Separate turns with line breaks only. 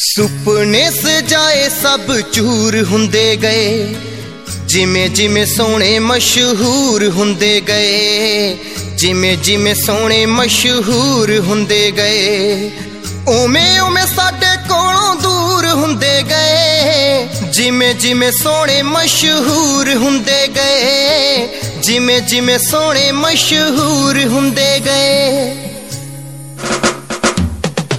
सुपने सजाए सब चूर हुंदे गए, जिमें जिमें सोहणे मशहूर हुंदे गए, जिमें जिमें सोहणे मशहूर हुंदे गए, उमें उमें साडे कोलों दूर हुंदे गए, जिमें जिमें सोहणे मशहूर हुंदे गए, जिमें जिमें सोहणे मशहूर हुंदे गए।